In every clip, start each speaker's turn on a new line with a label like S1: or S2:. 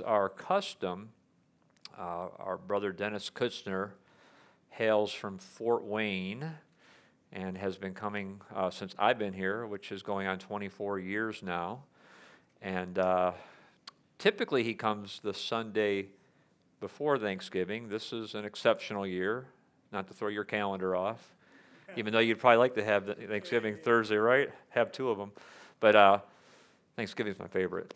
S1: our custom, our brother Dennis Kutzner hails from Fort Wayne and has been coming since I've been here, which is going on 24 years now. And typically he comes the Sunday before Thanksgiving. This is an exceptional year, not to throw your calendar off, even though you'd probably like to have the Thanksgiving Thursday, right? Have two of them. But Thanksgiving is my favorite.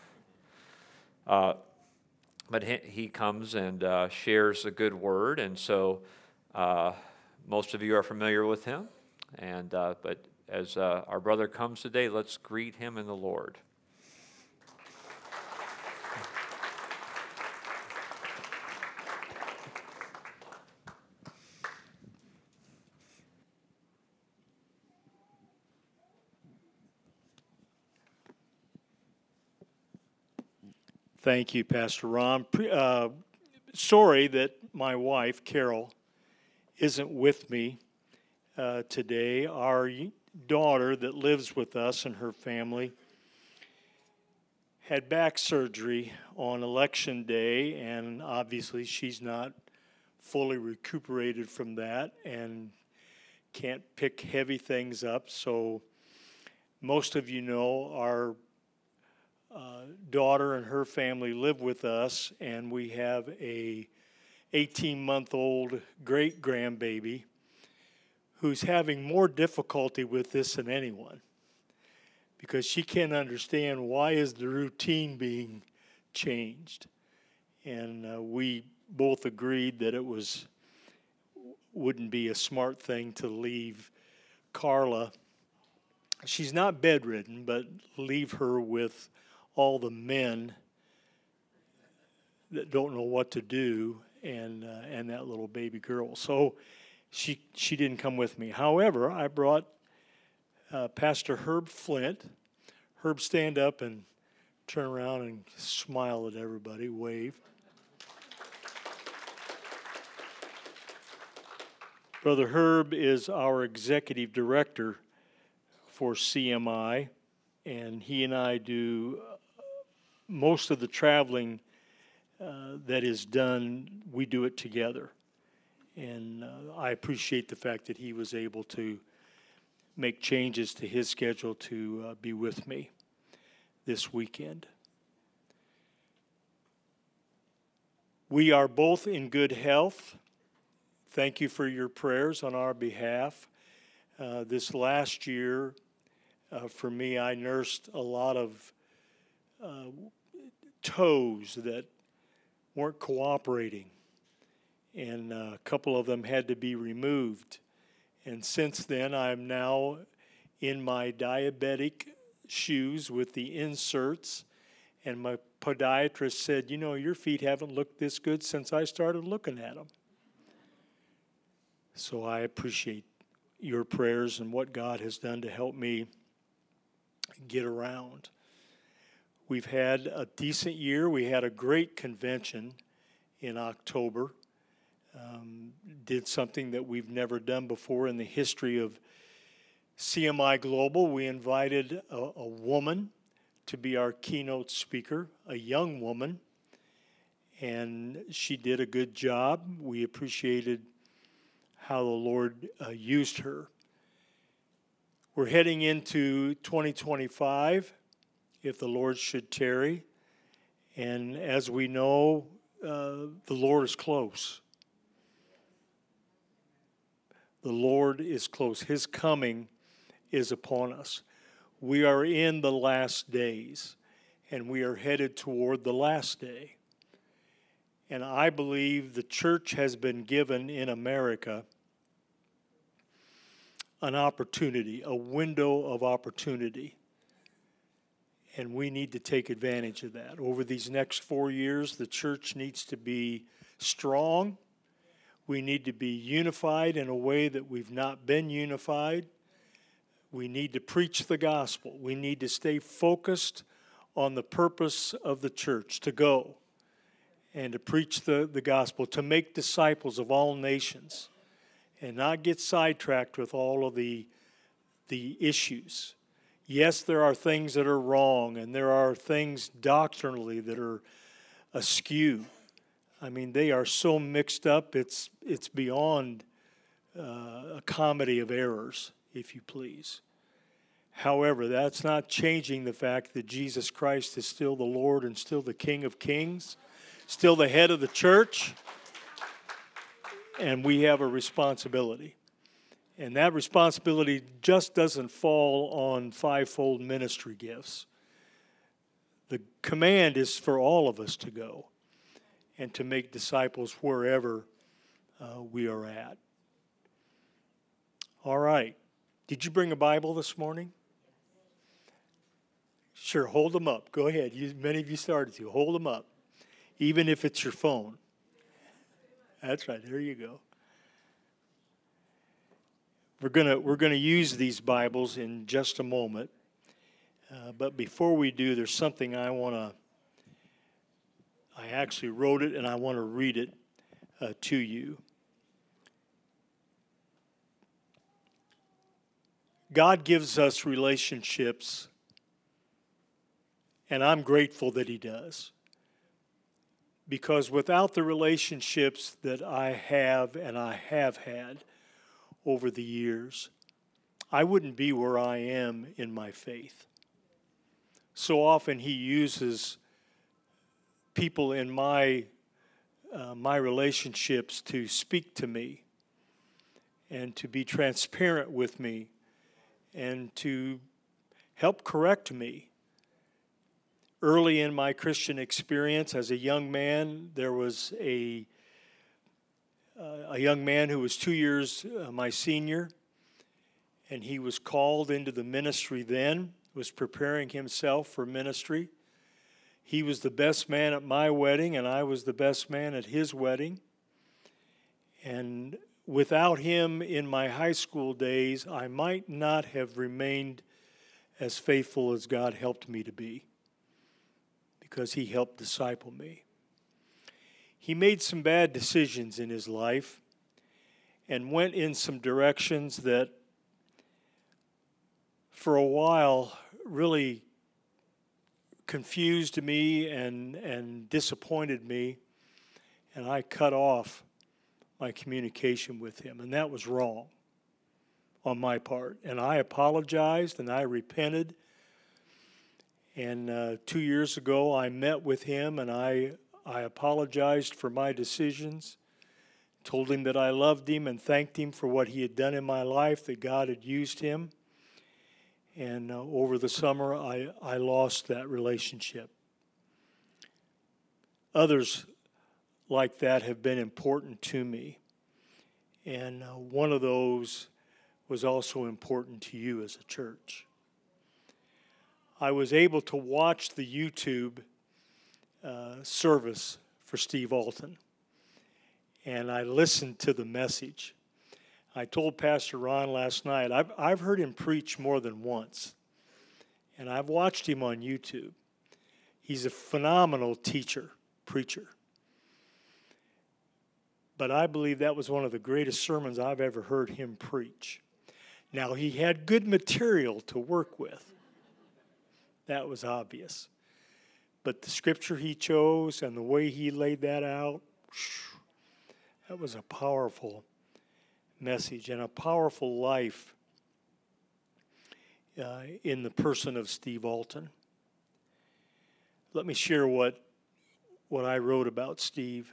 S1: But he comes and shares a good word, and so most of you are familiar with him. And but as our brother comes today, let's greet him in the Lord.
S2: Thank you, Pastor Ron. Sorry that my wife, Carol, isn't with me today. Our daughter that lives with us and her family had back surgery on Election Day, and obviously she's not fully recuperated from that and can't pick heavy things up. So most of you know our daughter and her family live with us, and we have a 18-month-old great-grandbaby who's having more difficulty with this than anyone, because she can't understand why is the routine being changed. And we both agreed that it wouldn't be a smart thing to leave Carla. She's not bedridden, but leave her with all the men that don't know what to do, and that little baby girl. So she didn't come with me. However, I brought Pastor Herb Flint. Herb, stand up and turn around and smile at everybody, wave. Brother Herb is our executive director for CMI, and he and I do most of the traveling that is done. We do it together. And I appreciate the fact that he was able to make changes to his schedule to be with me this weekend. We are both in good health. Thank you for your prayers on our behalf. This last year, for me, I nursed a lot of toes that weren't cooperating, and a couple of them had to be removed. And since then, I'm now in my diabetic shoes with the inserts, and my podiatrist said, you know, your feet haven't looked this good since I started looking at them. So I appreciate your prayers and what God has done to help me get around. We've had a decent year. We had a great convention in October. Did something that we've never done before in the history of CMI Global. We invited a woman to be our keynote speaker, a young woman, and she did a good job. We appreciated how the Lord used her. We're heading into 2025, if the Lord should tarry. And as we know, the Lord is close. The Lord is close. His coming is upon us. We are in the last days, and we are headed toward the last day. And I believe the church has been given in America an opportunity, a window of opportunity. And we need to take advantage of that. Over these next 4 years, the church needs to be strong. We need to be unified in a way that we've not been unified. We need to preach the gospel. We need to stay focused on the purpose of the church, to go and to preach the gospel, to make disciples of all nations, and not get sidetracked with all of the issues. Yes, there are things that are wrong, and there are things doctrinally that are askew. I mean, they are so mixed up, it's beyond a comedy of errors, if you please. However, that's not changing the fact that Jesus Christ is still the Lord and still the King of Kings, still the head of the church, and we have a responsibility. And that responsibility just doesn't fall on fivefold ministry gifts. The command is for all of us to go and to make disciples wherever we are at. All right. Did you bring a Bible this morning? Sure, hold them up. Go ahead. Many of you started to. Hold them up, even if it's your phone. That's right. There you go. We're gonna use these Bibles in just a moment, but before we do, there's something I actually wrote it and I want to read it to you. God gives us relationships, and I'm grateful that He does, because without the relationships that I have and I have had over the years, I wouldn't be where I am in my faith. So often He uses people in my relationships to speak to me and to be transparent with me and to help correct me. Early in my Christian experience as a young man, there was a young man who was 2 years my senior, and he was called into the ministry then, was preparing himself for ministry. He was the best man at my wedding, and I was the best man at his wedding. And without him in my high school days, I might not have remained as faithful as God helped me to be, because he helped disciple me. He made some bad decisions in his life and went in some directions that for a while really confused me and disappointed me, and I cut off my communication with him, and that was wrong on my part. And I apologized and I repented, and 2 years ago I met with him and I apologized for my decisions, told him that I loved him and thanked him for what he had done in my life, that God had used him. And over the summer, I lost that relationship. Others like that have been important to me. And one of those was also important to you as a church. I was able to watch the YouTube service for Steve Alton, and I listened to the message. I told Pastor Ron last night, I've heard him preach more than once, and I've watched him on YouTube. He's a phenomenal preacher. But I believe that was one of the greatest sermons I've ever heard him preach. Now, he had good material to work with. That was obvious. But the scripture he chose and the way he laid that out, that was a powerful message and a powerful life in the person of Steve Alton. Let me share what I wrote about Steve.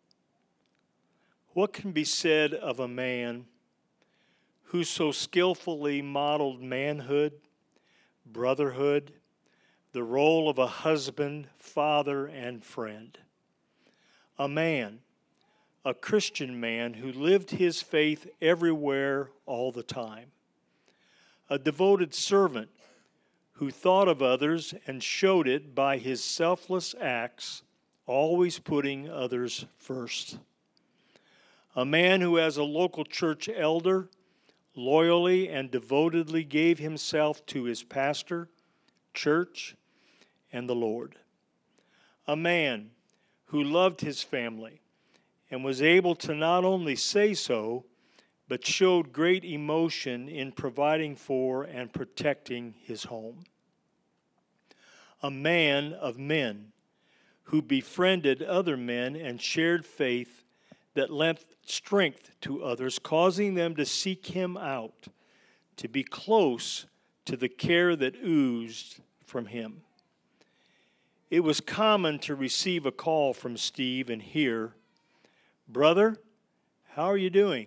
S2: What can be said of a man who so skillfully modeled manhood, brotherhood, the role of a husband, father, and friend? A man, a Christian man who lived his faith everywhere all the time. A devoted servant who thought of others and showed it by his selfless acts, always putting others first. A man who, as a local church elder, loyally and devotedly gave himself to his pastor, church, and the Lord. A man who loved his family and was able to not only say so, but showed great emotion in providing for and protecting his home. A man of men who befriended other men and shared faith that lent strength to others, causing them to seek him out, to be close to the care that oozed from him. It was common to receive a call from Steve and hear, "Brother, how are you doing?"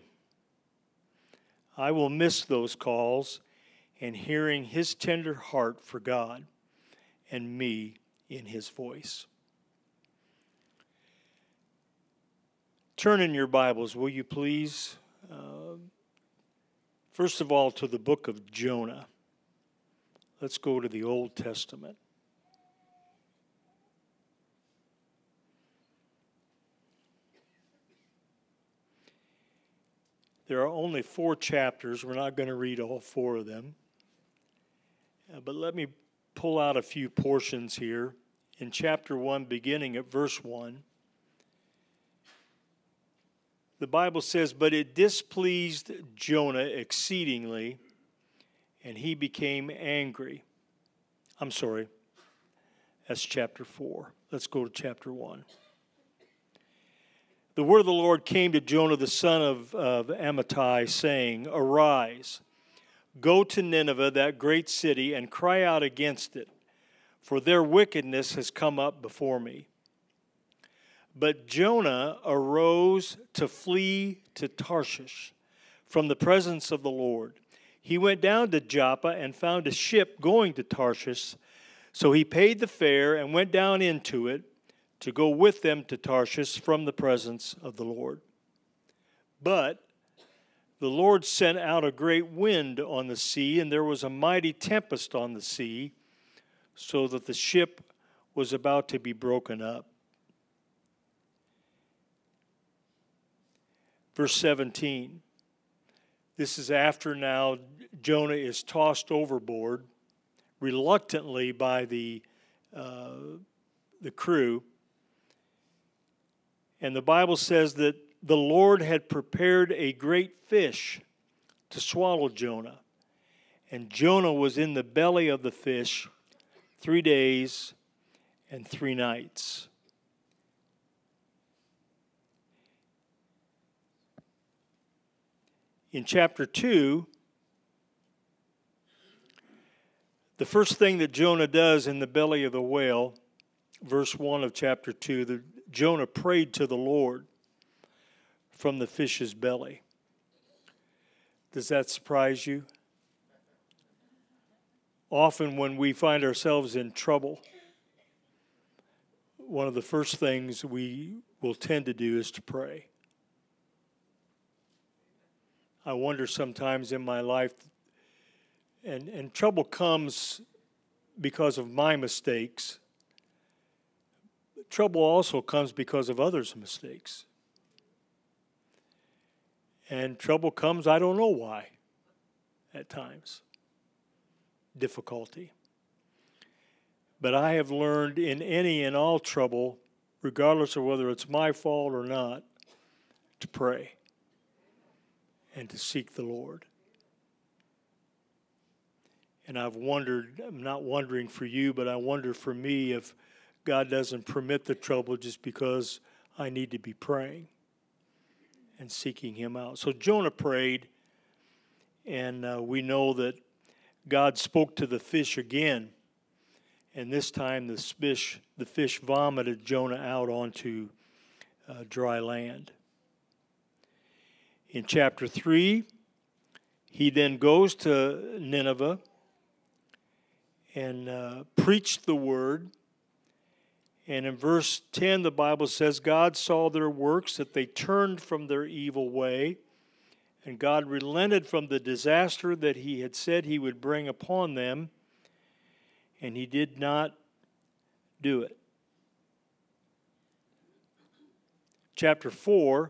S2: I will miss those calls and hearing his tender heart for God and me in his voice. Turn in your Bibles, will you please? First of all, to the book of Jonah. Let's go to the Old Testament. There are only 4 chapters. We're not going to read all 4 of them. But let me pull out a few portions here. In chapter 1, beginning at verse 1, the Bible says, "But it displeased Jonah exceedingly, and he became angry." I'm sorry, that's chapter 4. Let's go to chapter 1. The word of the Lord came to Jonah the son of Amittai, saying, "Arise, go to Nineveh, that great city, and cry out against it, for their wickedness has come up before me." But Jonah arose to flee to Tarshish from the presence of the Lord. He went down to Joppa and found a ship going to Tarshish. So he paid the fare and went down into it to go with them to Tarshish from the presence of the Lord. But the Lord sent out a great wind on the sea, and there was a mighty tempest on the sea, so that the ship was about to be broken up. Verse 17. This is after now Jonah is tossed overboard reluctantly by the crew. And the Bible says that the Lord had prepared a great fish to swallow Jonah. And Jonah was in the belly of the fish 3 days and 3 nights. In chapter 2, the first thing that Jonah does in the belly of the whale, verse 1 of chapter 2, Jonah prayed to the Lord from the fish's belly. Does that surprise you? Often when we find ourselves in trouble, one of the first things we will tend to do is to pray. I wonder sometimes in my life, and trouble comes because of my mistakes. Trouble also comes because of others' mistakes. And trouble comes, I don't know why, at times. Difficulty. But I have learned in any and all trouble, regardless of whether it's my fault or not, to pray and to seek the Lord. And I've wondered, I'm not wondering for you, but I wonder for me if God doesn't permit the trouble just because I need to be praying and seeking him out. So Jonah prayed, and we know that God spoke to the fish again, and this time the fish vomited Jonah out onto dry land. In chapter 3, he then goes to Nineveh and preached the word. And in verse 10, the Bible says, God saw their works, that they turned from their evil way, and God relented from the disaster that he had said he would bring upon them, and he did not do it. Chapter 4,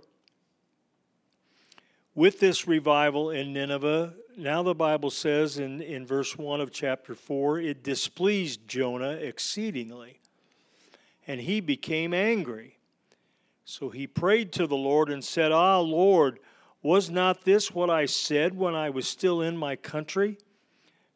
S2: with this revival in Nineveh, now the Bible says in verse 1 of chapter 4, it displeased Jonah exceedingly, and he became angry. So he prayed to the Lord and said, Ah, Lord, was not this what I said when I was still in my country?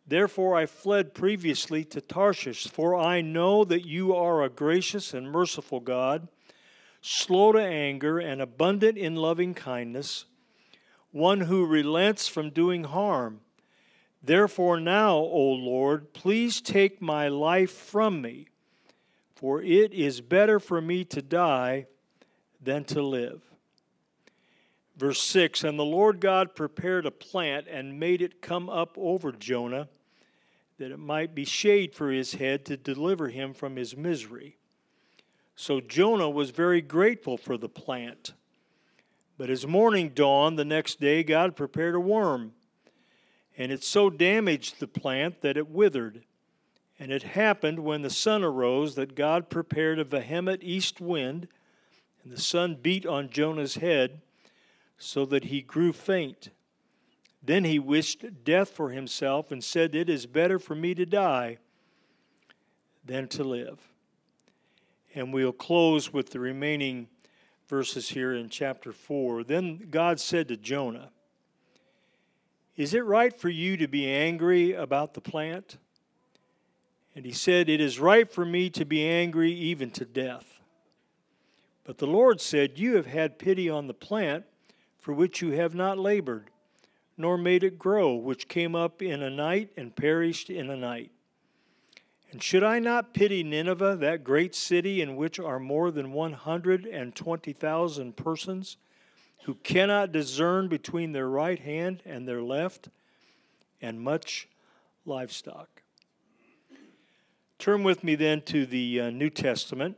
S2: Therefore I fled previously to Tarshish, for I know that you are a gracious and merciful God, slow to anger and abundant in loving kindness, one who relents from doing harm. Therefore now, O Lord, please take my life from me, for it is better for me to die than to live. Verse 6, And the Lord God prepared a plant and made it come up over Jonah, that it might be shade for his head to deliver him from his misery. So Jonah was very grateful for the plant. But as morning dawned the next day, God prepared a worm, and it so damaged the plant that it withered. And it happened when the sun arose that God prepared a vehement east wind, and the sun beat on Jonah's head, so that he grew faint. Then he wished death for himself and said, It is better for me to die than to live. And we'll close with the remaining verses here in chapter 4. Then God said to Jonah, Is it right for you to be angry about the plant? And he said, It is right for me to be angry even to death. But the Lord said, You have had pity on the plant for which you have not labored, nor made it grow, which came up in a night and perished in a night. And should I not pity Nineveh, that great city in which are more than 120,000 persons, who cannot discern between their right hand and their left, and much livestock? Turn with me then to the New Testament,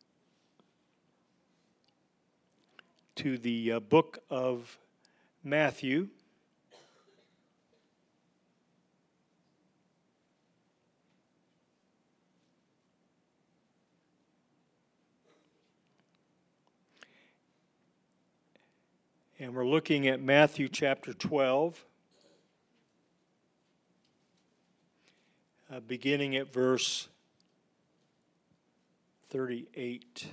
S2: to the book of Matthew. And we're looking at Matthew chapter 12, beginning at verse 38.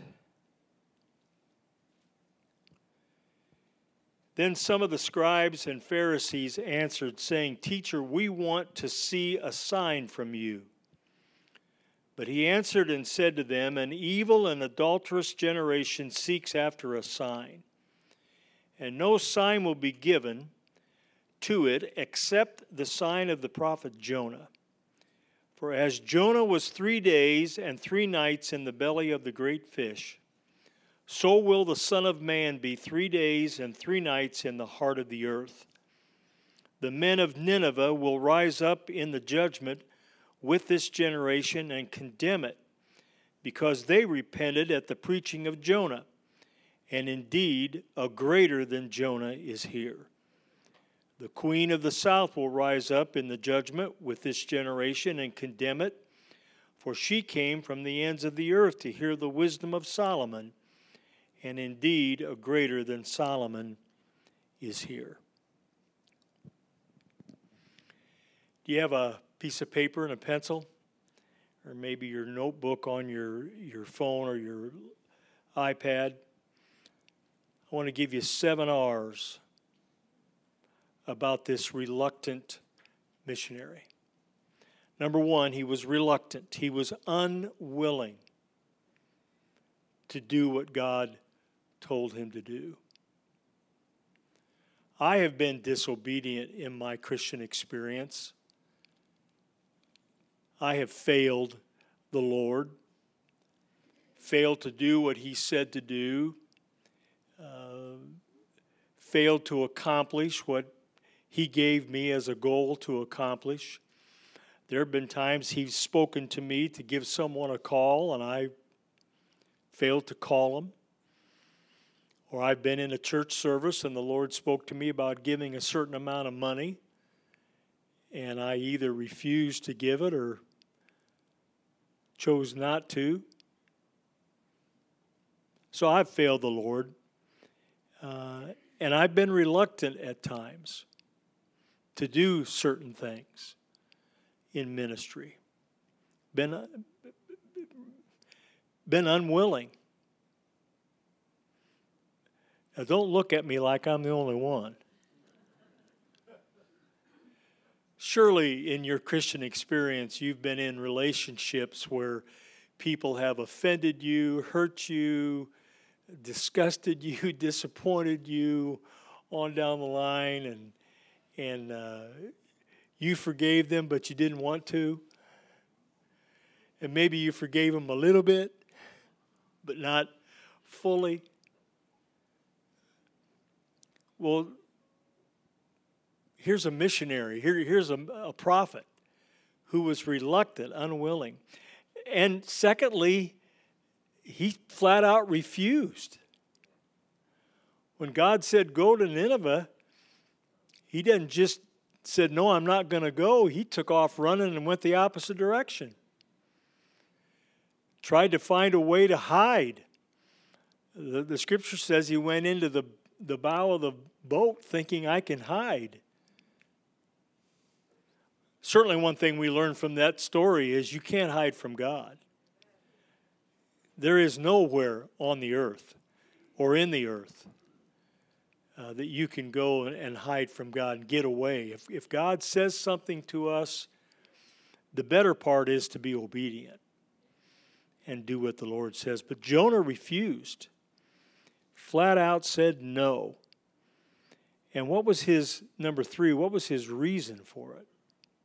S2: Then some of the scribes and Pharisees answered, saying, Teacher, we want to see a sign from you. But he answered and said to them, An evil and adulterous generation seeks after a sign, and no sign will be given to it except the sign of the prophet Jonah. For as Jonah was 3 days and 3 nights in the belly of the great fish, so will the Son of Man be 3 days and 3 nights in the heart of the earth. The men of Nineveh will rise up in the judgment with this generation and condemn it, because they repented at the preaching of Jonah. And indeed, a greater than Jonah is here. The queen of the south will rise up in the judgment with this generation and condemn it, for she came from the ends of the earth to hear the wisdom of Solomon. And indeed, a greater than Solomon is here. Do you have a piece of paper and a pencil? Or maybe your notebook on your phone or your iPad? I want to give you 7 R's about this reluctant missionary. Number 1, he was reluctant. He was unwilling to do what God told him to do. I have been disobedient in my Christian experience. I have failed the Lord, failed to do what he said to do, failed to accomplish what he gave me as a goal to accomplish. There have been times he's spoken to me to give someone a call, and I failed to call him. Or I've been in a church service, and the Lord spoke to me about giving a certain amount of money, and I either refused to give it or chose not to. So I've failed the Lord. And I've been reluctant at times to do certain things in ministry. Been unwilling. Now, don't look at me like I'm the only one. Surely in your Christian experience, you've been in relationships where people have offended you, hurt you, disgusted you, disappointed you, on down the line, and you forgave them, but you didn't want to. And maybe you forgave them a little bit, but not fully. Well, here's a missionary, here's a prophet who was reluctant, unwilling. And secondly, he flat out refused. When God said, go to Nineveh, he didn't just said, no, I'm not going to go. He took off running and went the opposite direction. Tried to find a way to hide. The scripture says he went into the bow of the boat thinking, I can hide. Certainly one thing we learn from that story is you can't hide from God. There is nowhere on the earth or in the earth that you can go and hide from God and get away. If God says something to us, the better part is to be obedient and do what the Lord says. But Jonah refused. Flat out said no. And what was his, number 3, what was his reason for it?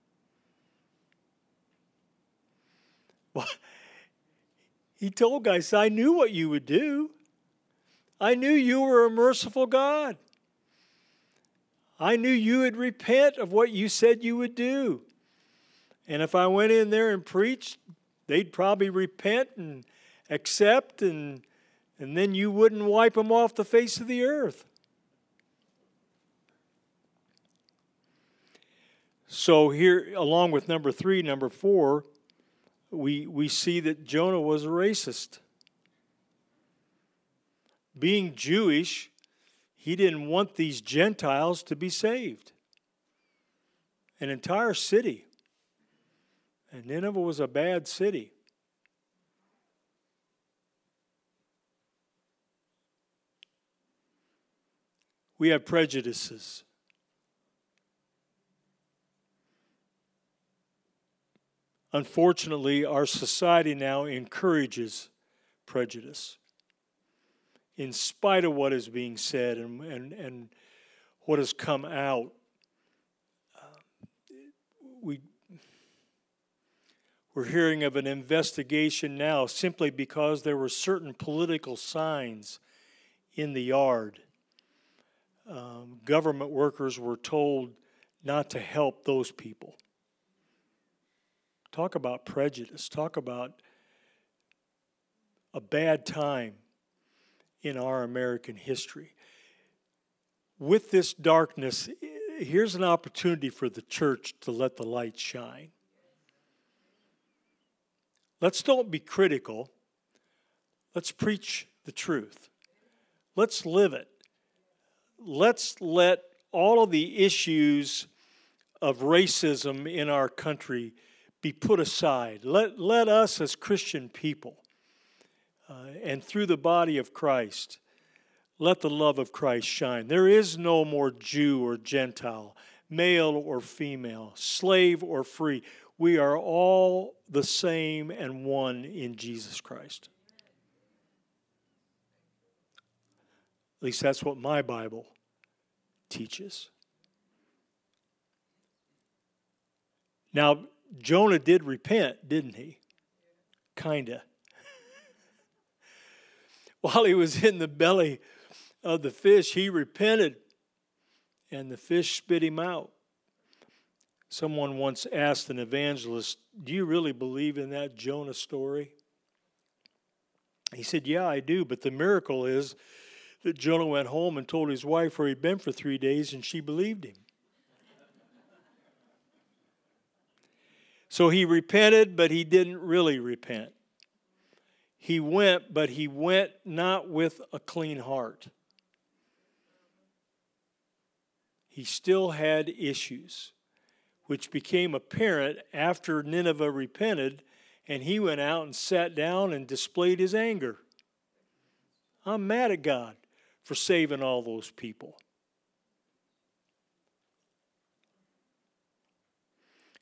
S2: Well, he told guys, I knew what you would do. I knew you were a merciful God. I knew you would repent of what you said you would do. And if I went in there and preached, they'd probably repent and accept, and then you wouldn't wipe them off the face of the earth. So here, along with number 3, number 4, we see that Jonah was a racist. Being Jewish, he didn't want these Gentiles to be saved. An entire city. And Nineveh was a bad city. We have prejudices. Unfortunately, our society now encourages prejudice. In spite of what is being said and what has come out, we're hearing of an investigation now simply because there were certain political signs in the yard. Government workers were told not to help those people. Talk about prejudice. Talk about a bad time in our American history. With this darkness, here's an opportunity for the church to let the light shine. Let's don't be critical. Let's preach the truth. Let's live it. Let's let all of the issues of racism in our country be put aside. Let us as Christian people and through the body of Christ, let the love of Christ shine. There is no more Jew or Gentile, male or female, slave or free. We are all the same and one in Jesus Christ. At least that's what my Bible teaches. Now, Jonah did repent, didn't he? Kinda. While he was in the belly of the fish, he repented, and the fish spit him out. Someone once asked an evangelist, do you really believe in that Jonah story? He said, yeah, I do, but the miracle is that Jonah went home and told his wife where he'd been for 3 days, and she believed him. So he repented, but he didn't really repent. He went, but he went not with a clean heart. He still had issues, which became apparent after Nineveh repented, and he went out and sat down and displayed his anger. I'm mad at God for saving all those people.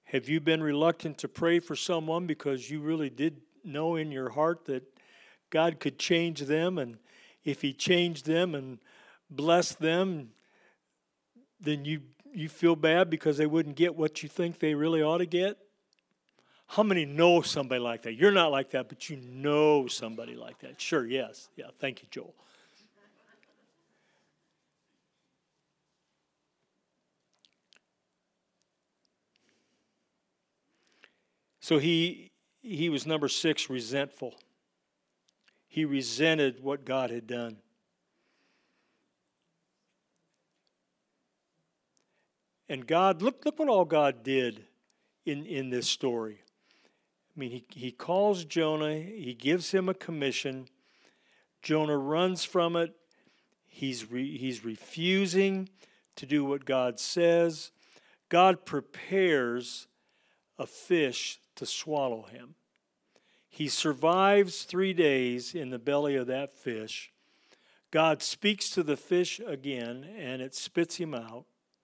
S2: Have you been reluctant to pray for someone because you really did know in your heart that God could change them, and if he changed them and blessed them, then you feel bad because they wouldn't get what you think they really ought to get? How many know somebody like that? You're not like that, but you know somebody like that. Sure, yes. Yeah, thank you, Joel. So he was number 6, resentful. He resented what God had done. And God, look what all God did in this story. I mean, he calls Jonah, he gives him a commission. Jonah runs from it. He's refusing to do what God says. God prepares a fish to swallow him. He survives 3 days in the belly of that fish. God speaks to the fish again, and it spits him out.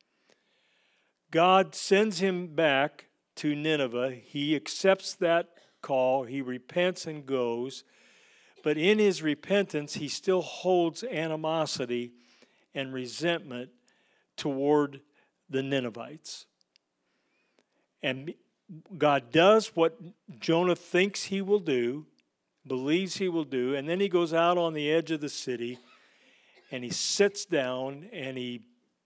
S2: God sends him back to Nineveh. He accepts that call. He repents and goes. But in his repentance, he still holds animosity and resentment toward the Ninevites. And God does what Jonah thinks he will do, believes he will do, and then he goes out on the edge of the city and he sits down and he,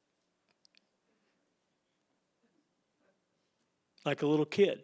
S2: like a little kid.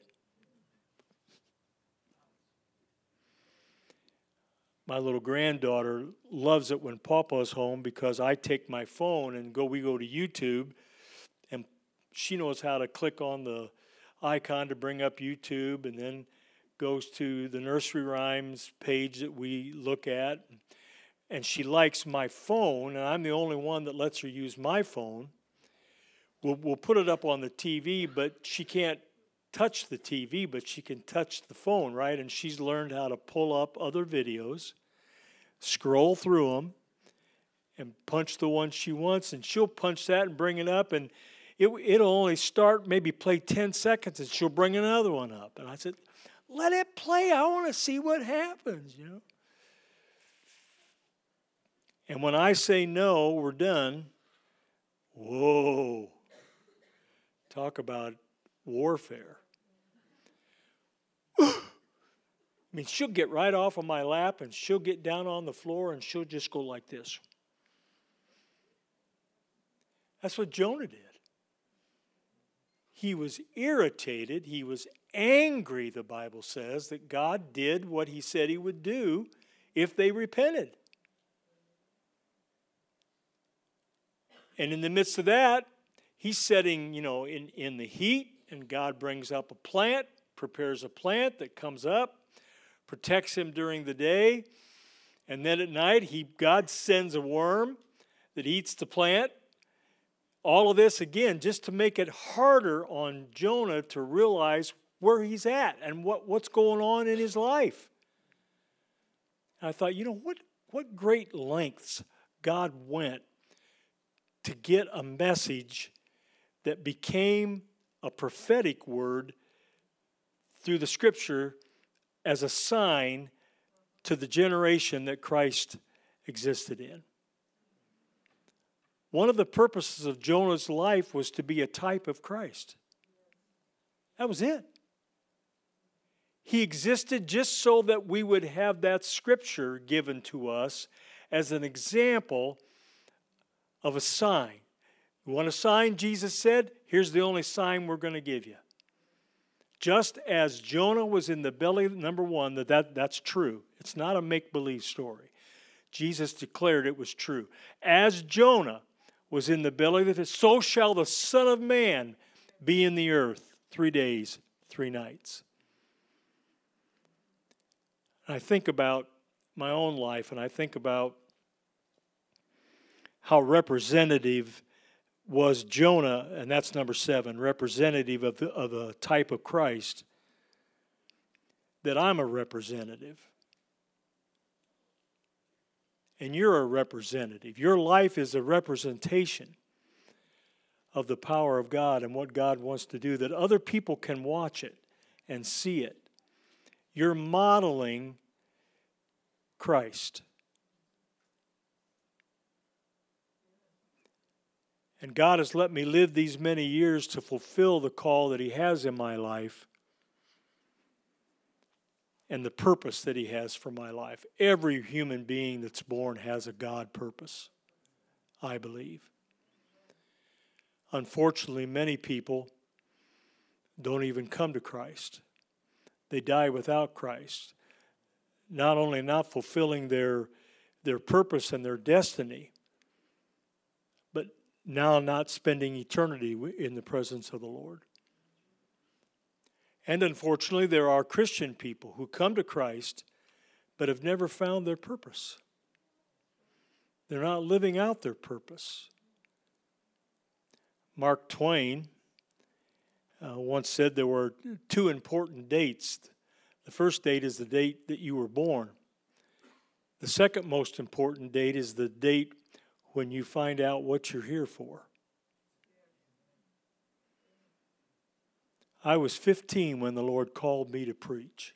S2: My little granddaughter loves it when Papa's home because I take my phone and we go to YouTube, and she knows how to click on the icon to bring up YouTube, and then goes to the nursery rhymes page that we look at. And she likes my phone, and I'm the only one that lets her use my phone. We'll put it up on the TV, but she can't touch the TV, but she can touch the phone, right? And she's learned how to pull up other videos, scroll through them, and punch the one she wants, and she'll punch that and bring it up, and it'll only start, maybe play 10 seconds, and she'll bring another one up. And I said, let it play. I want to see what happens, you know. And when I say no, we're done, whoa, talk about warfare. I mean, she'll get right off of my lap, and she'll get down on the floor, and she'll just go like this. That's what Jonah did. He was irritated. He was angry, the Bible says, that God did what he said he would do if they repented. And in the midst of that, he's sitting, in the heat, and God brings up a plant, prepares a plant that comes up, protects him during the day, and then at night, God sends a worm that eats the plant. All of this, again, just to make it harder on Jonah to realize where he's at and what's going on in his life. And I thought, what great lengths God went to get a message that became a prophetic word through the Scripture as a sign to the generation that Christ existed in. One of the purposes of Jonah's life was to be a type of Christ. That was it. He existed just so that we would have that scripture given to us as an example of a sign. You want a sign, Jesus said? Here's the only sign we're going to give you. Just as Jonah was in the belly, number one, that's true. It's not a make-believe story. Jesus declared it was true. As Jonah was in the belly of the fish, so shall the Son of Man be in the earth 3 days, 3 nights. And I think about my own life, and I think about how representative was Jonah, and that's number 7, representative of a type of Christ, that I'm a representative. And you're a representative. Your life is a representation of the power of God and what God wants to do, that other people can watch it and see it. You're modeling Christ. And God has let me live these many years to fulfill the call that He has in my life and the purpose that He has for my life. Every human being that's born has a God purpose, I believe. Unfortunately, many people don't even come to Christ. They die without Christ. Not only not fulfilling their purpose and their destiny, but now not spending eternity in the presence of the Lord. And unfortunately, there are Christian people who come to Christ but have never found their purpose. They're not living out their purpose. Mark Twain once said there were two important dates. The first date is the date that you were born. The second most important date is the date when you find out what you're here for. I was 15 when the Lord called me to preach.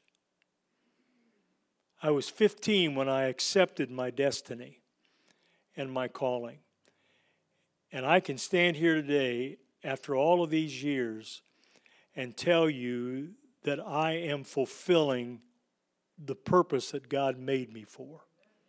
S2: I was 15 when I accepted my destiny and my calling. And I can stand here today after all of these years and tell you that I am fulfilling the purpose that God made me for.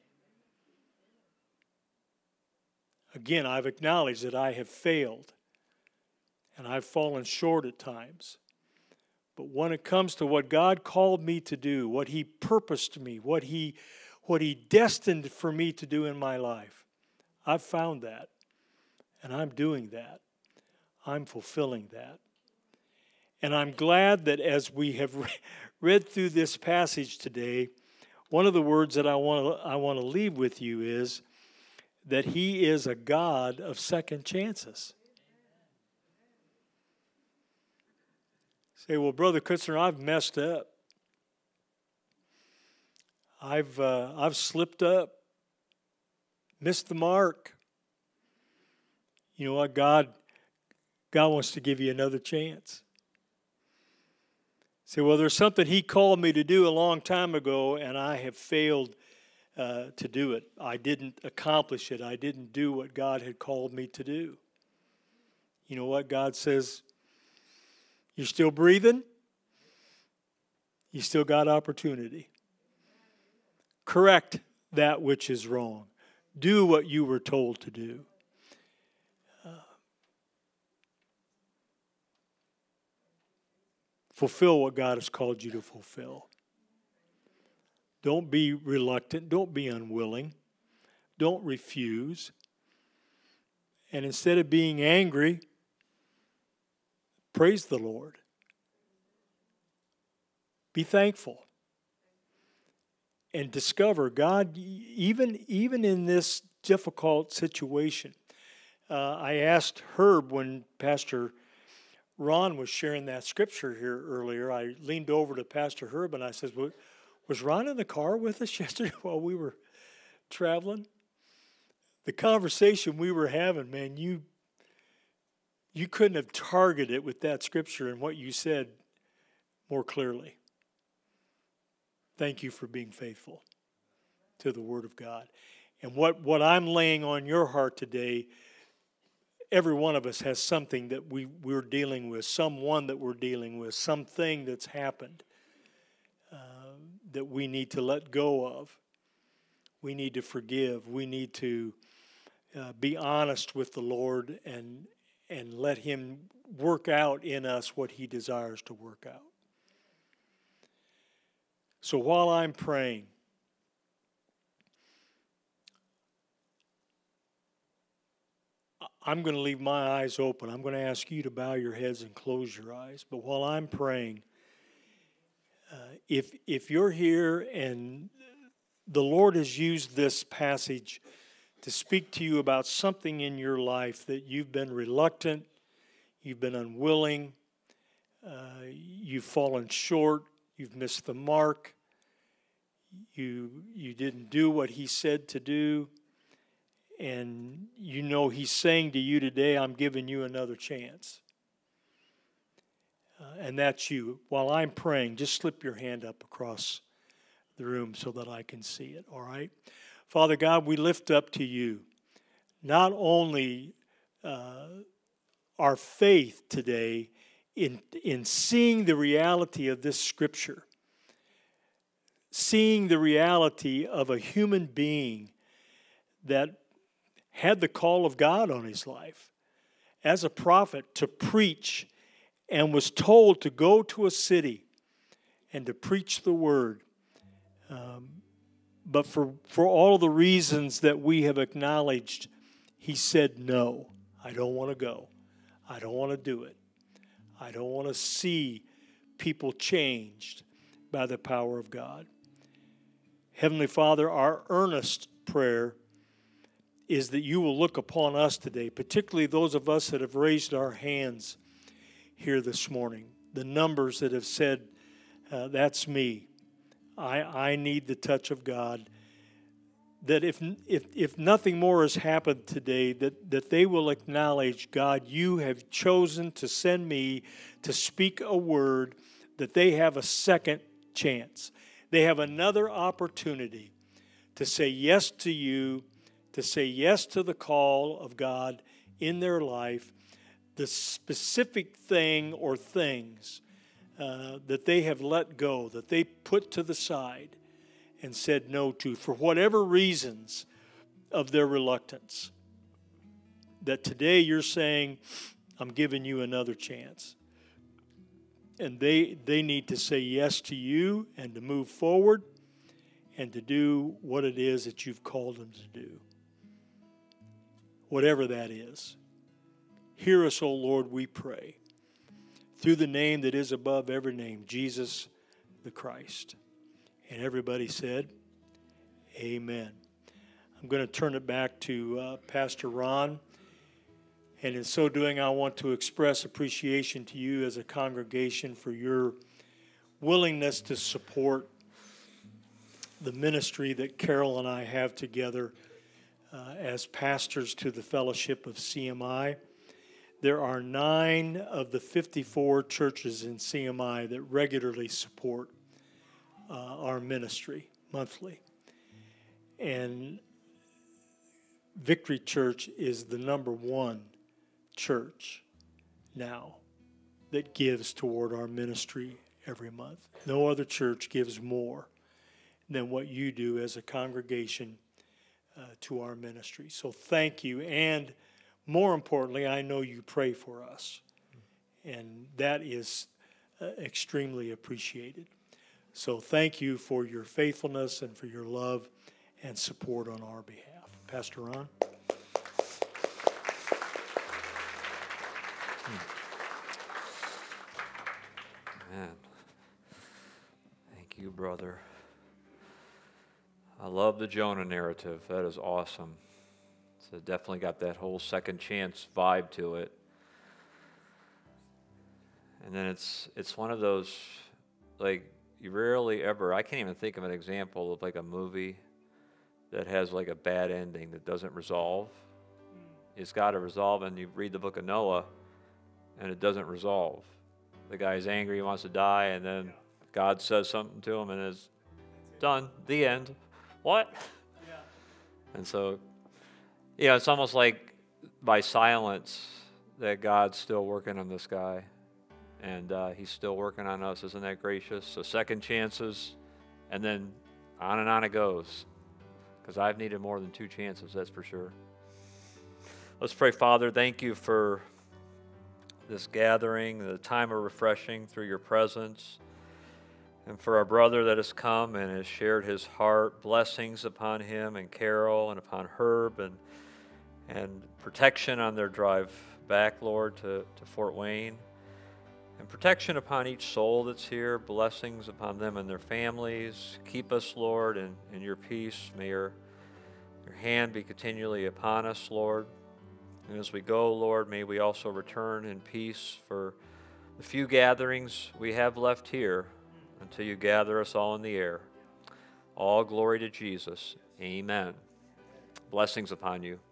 S2: Again, I've acknowledged that I have failed and I've fallen short at times. But when it comes to what God called me to do, what He purposed me, what He destined for me to do in my life, I've found that. And I'm doing that. I'm fulfilling that. And I'm glad that as we have read through this passage today, one of the words that I want to leave with you is that He is a God of second chances. Say, well, Brother Kutzner, I've messed up. I've slipped up, missed the mark. You know what? God wants to give you another chance. Say, well, there's something He called me to do a long time ago, and I have failed to do it. I didn't accomplish it. I didn't do what God had called me to do. You know what? God says, you're still breathing. You still got opportunity. Correct that which is wrong. Do what you were told to do. Fulfill what God has called you to fulfill. Don't be reluctant. Don't be unwilling. Don't refuse. And instead of being angry, praise the Lord. Be thankful. And discover God, even in this difficult situation. I asked Herb when Pastor Ron was sharing that scripture here earlier. I leaned over to Pastor Herb and I said, was Ron in the car with us yesterday while we were traveling? The conversation we were having, man, you couldn't have targeted it with that scripture and what you said more clearly. Thank you for being faithful to the Word of God. And what I'm laying on your heart today, every one of us has something that we're dealing with, someone that we're dealing with, something that's happened that we need to let go of. We need to forgive. We need to be honest with the Lord and let Him work out in us what He desires to work out. So while I'm praying, I'm going to leave my eyes open. I'm going to ask you to bow your heads and close your eyes. But while I'm praying, if you're here and the Lord has used this passage to speak to you about something in your life that you've been reluctant, you've been unwilling, you've fallen short, you've missed the mark, you didn't do what He said to do, And you know he's saying to you today, I'm giving you another chance. And that's you. While I'm praying, just slip your hand up across the room so that I can see it, all right? Father God, we lift up to you not only our faith today in seeing the reality of this scripture, seeing the reality of a human being that had the call of God on his life as a prophet to preach, and was told to go to a city and to preach the word. But for all the reasons that we have acknowledged, he said, no, I don't want to go. I don't want to do it. I don't want to see people changed by the power of God. Heavenly Father, our earnest prayer is that you will look upon us today, particularly those of us that have raised our hands here this morning, the numbers that have said, that's me. I need the touch of God. That if nothing more has happened today, that they will acknowledge, God, you have chosen to send me to speak a word, that they have a second chance. They have another opportunity to say yes to you, to say yes to the call of God in their life, the specific thing or things that they have let go, that they put to the side and said no to, for whatever reasons of their reluctance. That today you're saying, I'm giving you another chance. And they need to say yes to you and to move forward and to do what it is that you've called them to do. Whatever that is. Hear us, O Lord, we pray. Through the name that is above every name, Jesus the Christ. And everybody said, amen. I'm going to turn it back to Pastor Ron. And in so doing, I want to express appreciation to you as a congregation for your willingness to support the ministry that Carol and I have together as pastors to the fellowship of CMI. There are 9 of the 54 churches in CMI that regularly support our ministry monthly. And Victory Church is the number 1 church now that gives toward our ministry every month. No other church gives more than what you do as a congregation to our ministry. So thank you. And more importantly, I know you pray for us. And that is extremely appreciated. So thank you for your faithfulness and for your love and support on our behalf. Pastor Ron?
S1: Man, thank you, brother. I love the Jonah narrative. That is awesome. So definitely got that whole second chance vibe to it. And then it's one of those, like, you rarely ever, I can't even think of an example of like a movie that has like a bad ending that doesn't resolve. It's got to resolve, and you read the book of Noah, and it doesn't resolve. The guy's angry, he wants to die, and then God says something to him, and it's done. The end. What? Yeah. And so, yeah, it's almost like by silence that God's still working on this guy, and he's still working on us. Isn't that gracious? So second chances, and then on it goes, because I've needed more than 2 chances, that's for sure. Let's pray. Father, thank you for this gathering, the time of refreshing through your presence, and for our brother that has come and has shared his heart. Blessings upon him and Carol and upon Herb, and protection on their drive back, Lord, to Fort Wayne. And protection upon each soul that's here. Blessings upon them and their families. Keep us, Lord, in your peace. May your hand be continually upon us, Lord. And as we go, Lord, may we also return in peace for the few gatherings we have left here until you gather us all in the air. All glory to Jesus. Amen. Blessings upon you.